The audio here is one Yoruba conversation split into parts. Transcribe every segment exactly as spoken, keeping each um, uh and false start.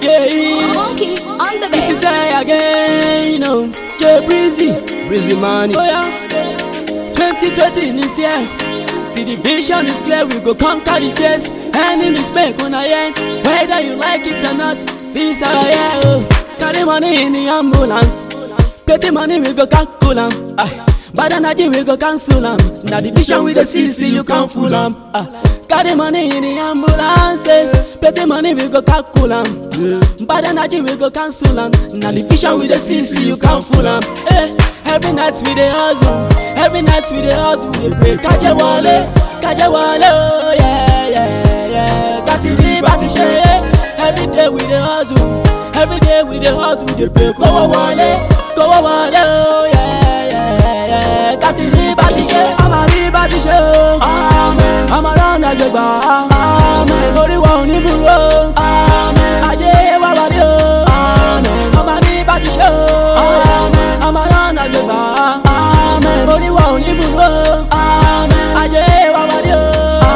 again. Monkey on the This is beat. I again, you know. J Breezy, Breezy money. oh yeah. twenty twenty is here. See the vision is clear, we go conquer the face. Enemies make on end, whether you like it or not. This our year, oh. Carry money in the ambulance. Petty money we go calculate. Ah. Bad energy we go cancel am. Now the vision with the C C you can't fool am. Ah. Carry money in the ambulance. Eh. Petty money we go calculate. Yeah. Bad energy we go cancel am. Now the vision with the C C you can't fool am. Eh. Every night we dey hustle. Every night we dey hustle. We dey pray. Kaje wale, kaje wale. Oh yeah yeah yeah. Kasi di bati she. Every day we dey hustle. Every day we dey hustle. We dey pray. Kowo wale, kowo wale. Oh yeah yeah yeah. Kasi di bati she. Ama di bati she. Amen. Ama rana gbegba. Amen. Ori wa oni buro. Amen. Aye wa wale o. Amen. Ama di bati she. Amen. Ama rana gbegba. Amen. Ori wa oni buro. Amen. Aye wa wale o.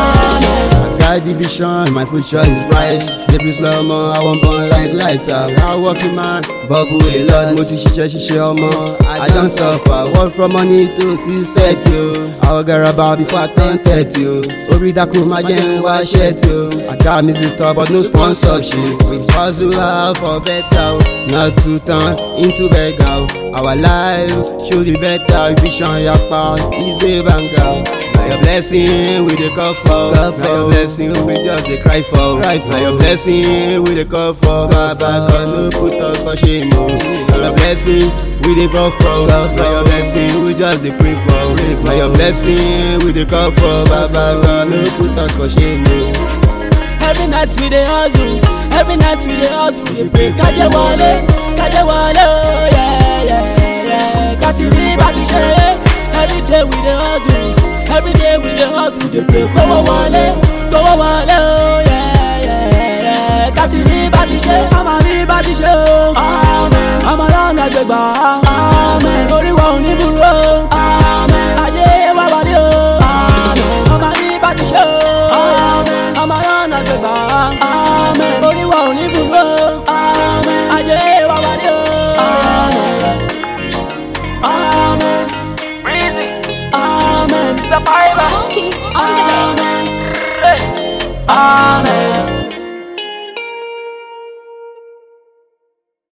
Amen. Got the vision, my future is bright. Baby slow mo, I want burn like lighter. Hard working man, bubble a lot. Mo ti ṣiṣẹ́ ṣiṣẹ́ ọmọ, I don suffer. Work from money to six thirty o. I will get about before ten thirty o. Orí dákú máa jẹ́ ń wá ṣẹ́ẹ̀tì o. I got music store but no sponsorship. We hustle hard for better o. Not to turn into beggar o. Our life should be better. Vision yapa is a banger. Na your blessing we dey call for. Na your blessing we just dey cry for. Na your blessing we dey call for. Baba God no put us for shame o. Na your blessing we dey call for. Na your blessing we just dey pray for. Na your blessing we dey call for. Baba God no put us for shame o. Every night we dey hustle, every night we dey hustle, we dey pray. Kaje wale, kaje wale, oh yeah yeah yeah. Kasi di bati she. Every day we dey hustle, every day we dey hustle, we dey pray. Kowo